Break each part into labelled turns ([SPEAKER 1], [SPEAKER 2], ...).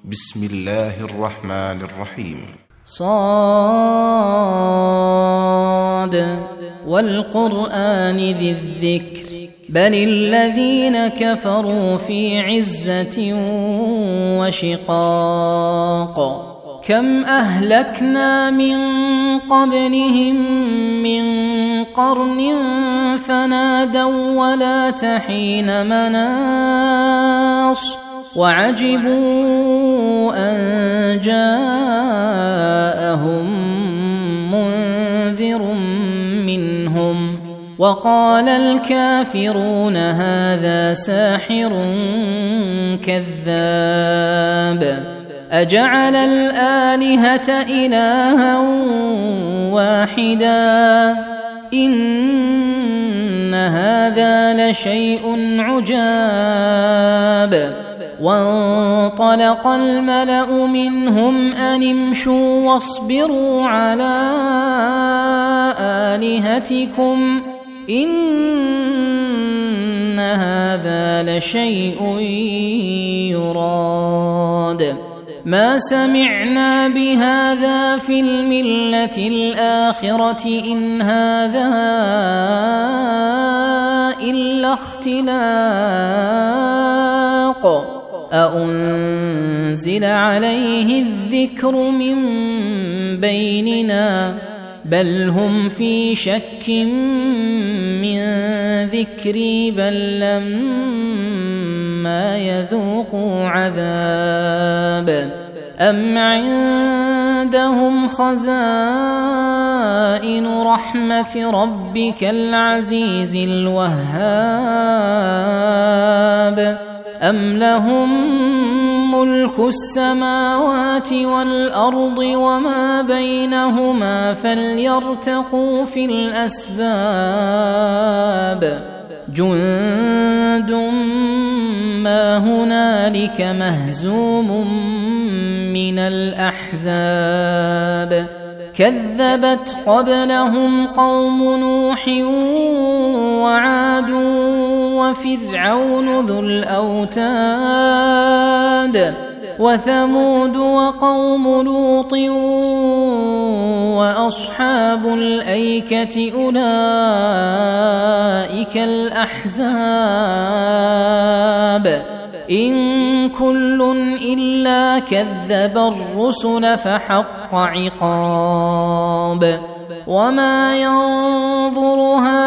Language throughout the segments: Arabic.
[SPEAKER 1] بسم الله الرحمن الرحيم.
[SPEAKER 2] صاد والقرآن ذي الذكر بل الذين كفروا في عزة وشقاق كم أهلكنا من قبلهم من قرن فنادوا ولا تحين مناص وعجبوا أن جاءهم منذر منهم وقال الكافرون هذا ساحر كذاب أجعل الآلهة إلها واحدا إن هذا لشيء عجاب وانطلق الملأ منهم أن امشوا واصبروا على آلهتكم إن هذا لشيء يراد ما سمعنا بهذا في الملة الآخرة إن هذا إلا اختلاق أأنزل عليه الذكر من بيننا بل هم في شك من ذكري بل لما يذوقوا عذاب أم عندهم خزائن رحمة ربك العزيز الوهاب أم لهم ملك السماوات والأرض وما بينهما فليرتقوا في الأسباب جند ما هنالك مهزوم من الأحزاب كذبت قبلهم قوم نوح وعاد وفرعون ذو الأوتاد وثمود وقوم لوط وأصحاب الأيكة أولئك الأحزاب إن كل إلا كذب الرسل فحق عقاب وما ينظر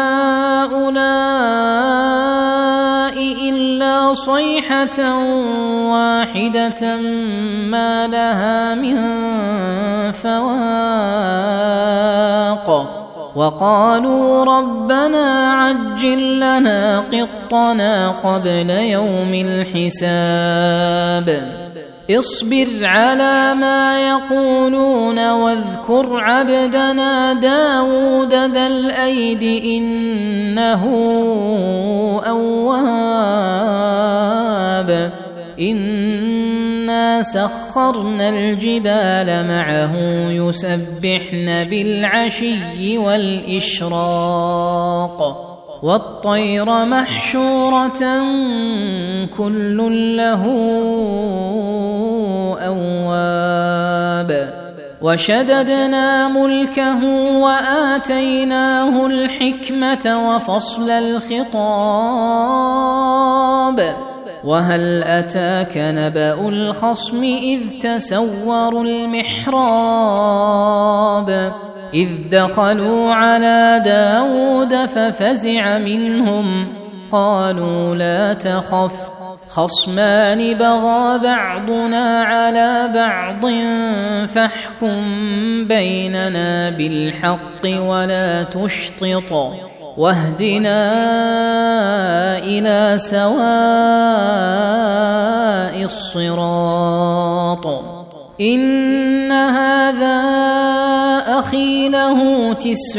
[SPEAKER 2] هؤلاء إلا صيحة واحدة ما لها من فواق وقالوا ربنا عجل لنا قطنا قبل يوم الحساب اصبر على ما يقولون واذكر عبدنا داود ذا الأيد إنه أواب إنا سخرنا الجبال معه يسبحن بالعشي والإشراق والطير محشورة كل له أواب وشددنا ملكه وآتيناه الحكمة وفصل الخطاب وهل أتاك نبأ الخصم إذ تسوروا المحراب إذ دخلوا على داود ففزع منهم قالوا لا تخف خصمان بغى بعضنا على بعض فاحكم بيننا بالحق ولا تشطط واهدنا إلى سواء الصراط إن هذا أخي له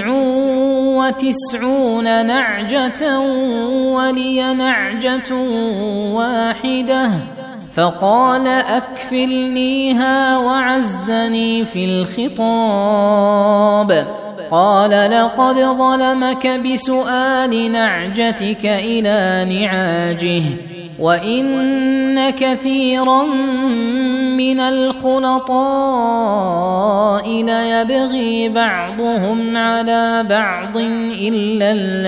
[SPEAKER 2] 99 نعجة ولي نعجة واحدة فقال أكفلنيها وعزني في الخطاب قال لقد ظلمك بسؤال نعجتك إلى نعاجه وإن كثيرا من الخلطاء ليبغي بعضهم على بعض إلا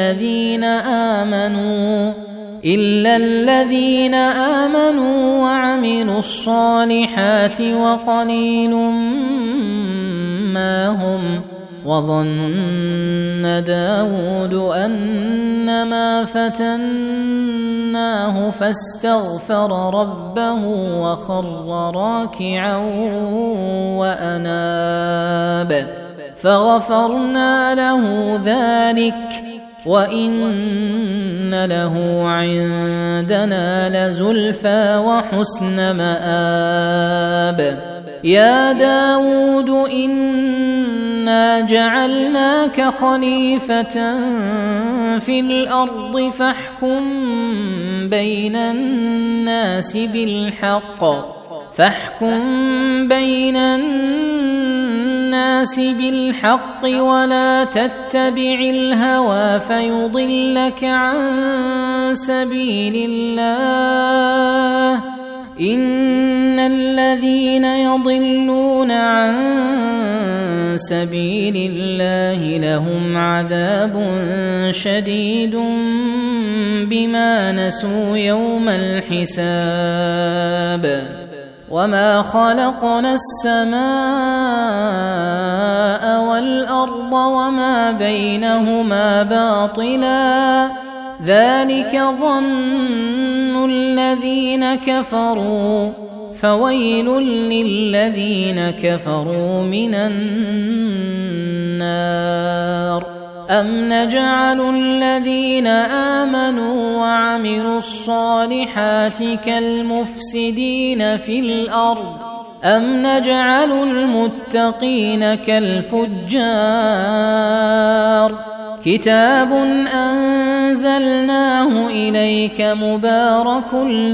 [SPEAKER 2] الذين آمنوا وعملوا الصالحات وقليل ما هم. وظن داود أنما فتناه فاستغفر ربه وخر راكعا وأناب فغفرنا له ذلك وإن له عندنا لزلفى وحسن مآب. يا داود إنا جعلناك خليفة في الأرض فاحكم بين الناس بالحق ولا تتبع الهوى فيضلك عن سبيل الله. إن الذين يضلون عن سبيل الله لهم عذاب شديد بما نسوا يوم الحساب. وما خلقنا السماء والأرض وما بينهما باطلا ذلك ظن الذين كفروا فويل للذين كفروا من النار. أم نجعل الذين آمنوا وعملوا الصالحات كالمفسدين في الأرض أم نجعل المتقين كالفجار. كتاب أنزلناه إليك مبارك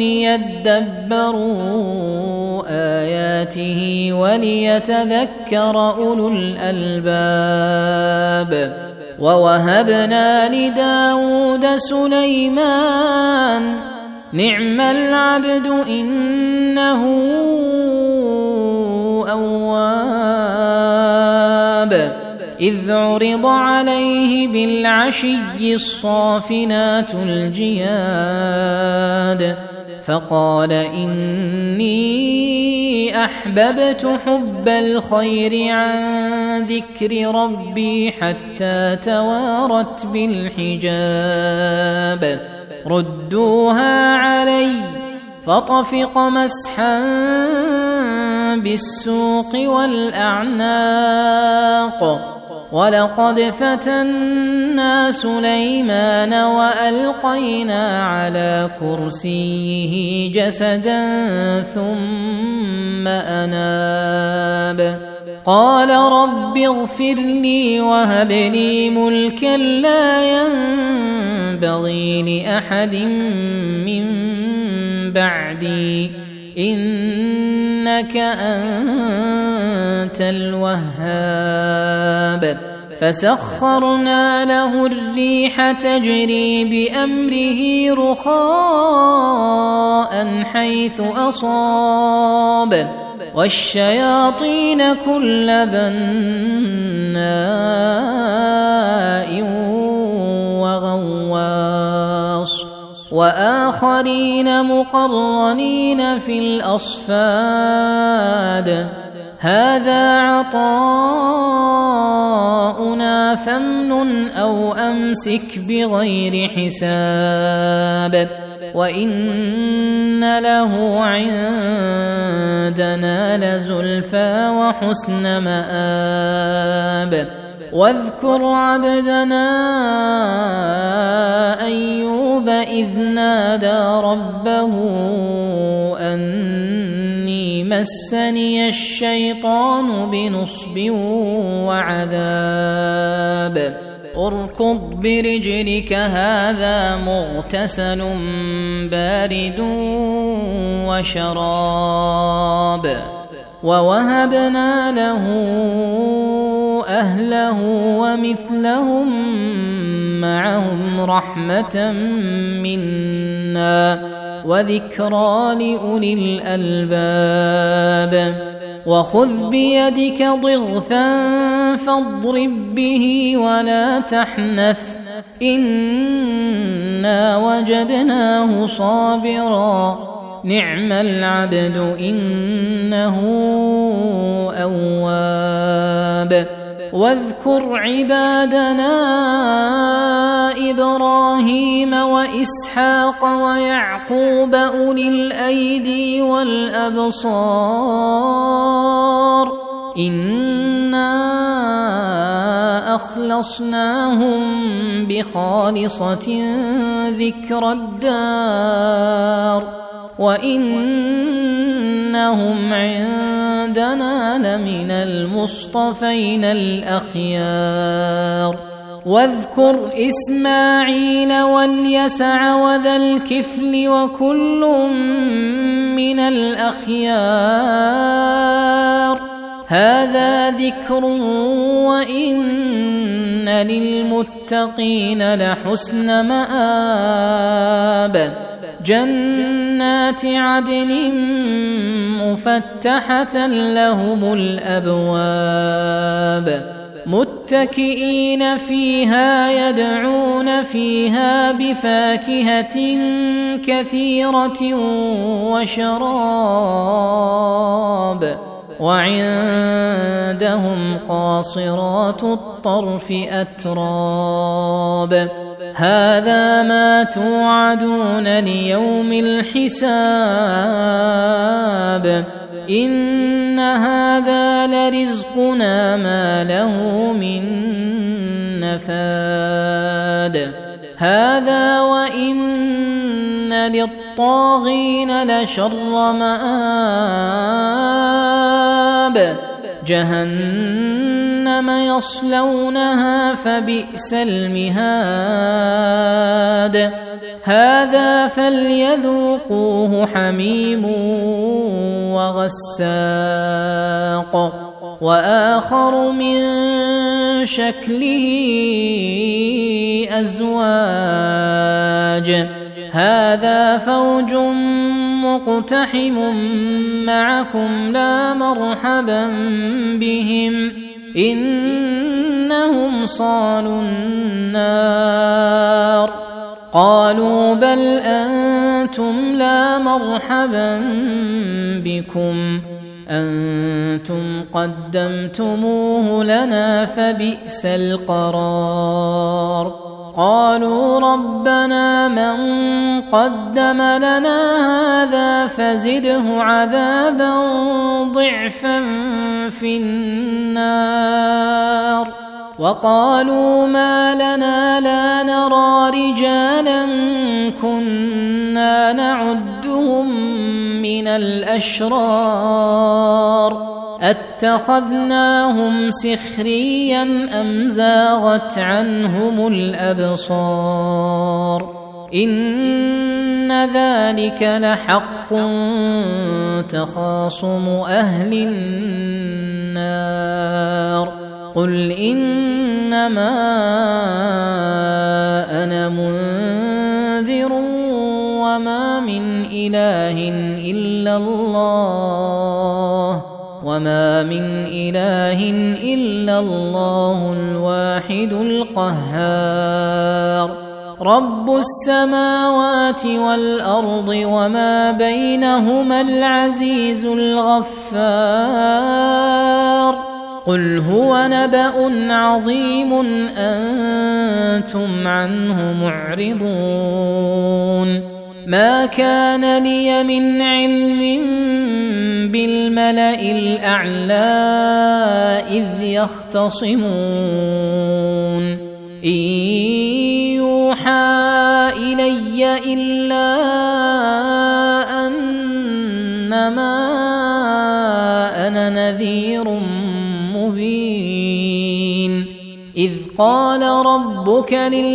[SPEAKER 2] ليدبروا آياته وليتذكر أولو الألباب. ووهبنا لداود سليمان نعم العبد إنه أواب. إذ عرض عليه بالعشي الصافنات الجياد فقال إني أحببت حب الخير عن ذكر ربي حتى توارت بالحجاب. ردوها علي فطفق مسحا بالسوق والأعناق. ولقد فتنا سليمان وألقينا على كرسيه جسدا ثم أناب. قال رب اغفر لي وهب لي ملكا لا ينبغي لأحد من بعدي إنك أنت الوهاب. فسخرنا له الريح تجري بأمره رخاء حيث أصاب والشياطين كل بناء وغواص وآخرين مقرنين في الأصفاد. هذا عطاؤنا فامنن أو أمسك بغير حساب. وإن له عندنا لزلفى وحسن مآب. واذكر عبدنا أيوب إذ نادى ربه أني مسني الشيطان بنصب وعذاب. اركض برجلك هذا مغتسل بارد وشراب. ووهبنا له أهله ومثلهم معهم رحمة منا وذكرى لأولي الألباب وخذ بيدك ضغثا فاضرب به ولا تحنث إنا وجدناه صابرا نعم العبد إنه أواب واذكر عبادنا إبراهيم وإسحاق ويعقوب أولي الأيدي والأبصار إنا أخلصناهم بخالصة ذكر الدار وإنهم عندنا لمن المصطفين الأخيار واذكر إسماعيل واليسع وذا الكفل وكل من الأخيار هذا ذكر وإن للمتقين لحسن مآب جنات عدن مفتحة لهم الأبواب متكئين فيها يدعون فيها بفاكهة كثيرة وشراب وعندهم قاصرات الطرف أتراب هذا ما توعدون ليوم الحساب إن هذا لرزقنا ما له من نفاد هذا وإن للطاغين لشر مآب جهنم يصلونها فبئس المهاد هذا فليذوقوه حميم وغساق وآخر من شكله أزواج هذا فوج مقتحم معكم لا مرحبا بهم إنهم صالوا النار قالوا بل أنتم لا مرحبا بكم أنتم قدمتموه لنا فبئس القرار قالوا ربنا من قدم لنا هذا فزده عذابا ضعفا في النار وقالوا ما لنا لا نرى رجالا كنا نعدهم من الأشرار أتخذناهم سخريا أم زاغت عنهم الأبصار إن ذلك لحق تخاصم أهل النار قل إنما أنا منذر وما من إله إلا الله الواحد القهار رب السماوات والأرض وما بينهما العزيز الغفار قل هو نبأ عظيم أنتم عنه معرضون ما كان لي من علم بالملأ الأعلى إذ يختصمون إن يوحى إلي إلا أنما أنا نذير مبين إذ قال ربك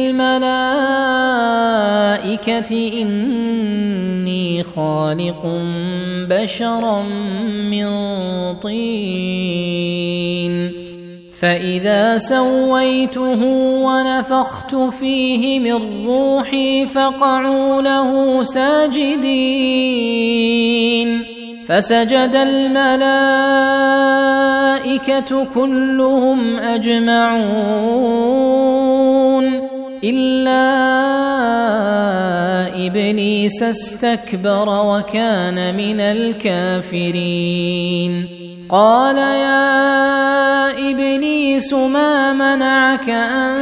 [SPEAKER 2] للملائكة إني خالق بشرا من طين فإذا سويته ونفخت فيه من روحي فقعوا له ساجدين فسجد الملائكة كلهم أجمعون إلا إبليس استكبر وكان من الكافرين قال يا إبليس ما منعك أن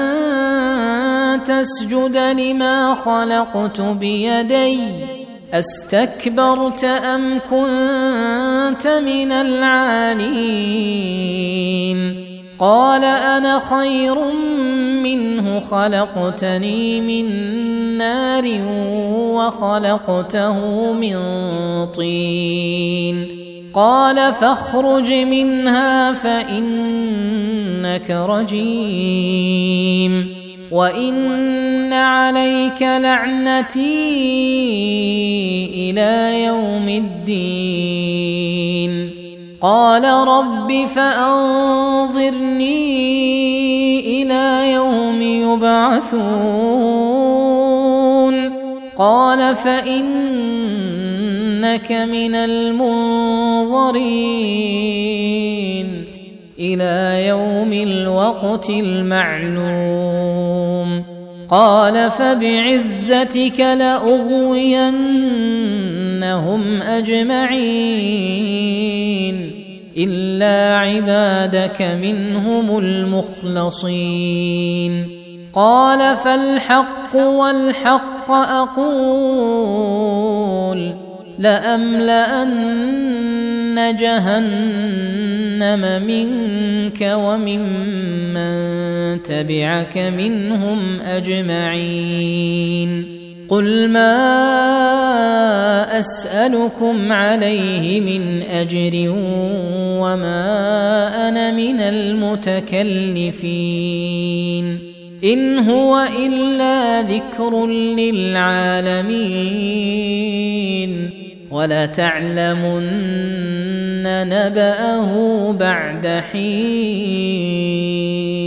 [SPEAKER 2] تسجد لما خلقت بيدي أستكبرت أم كنت من العالين قال أنا خير منه خلقتني من نار وخلقته من طين قال فاخرج منها فإنك رجيم وإن عليك لعنتي إلى يوم الدين قال رب فأنظرني إلى يوم يبعثون قال فإنك من المنظرين إلى يوم الوقت المعلوم قال فبعزتك لأغوينهم أجمعين إلا عبادك منهم المخلصين قال فالحق والحق أقول لأملأن جهنم منك وممن تبعك منهم أجمعين قل ما أسألكم عليه من أجر وما أنا من المتكلفين إن هو إلا ذكر للعالمين ولتعلمن نبأه بعد حين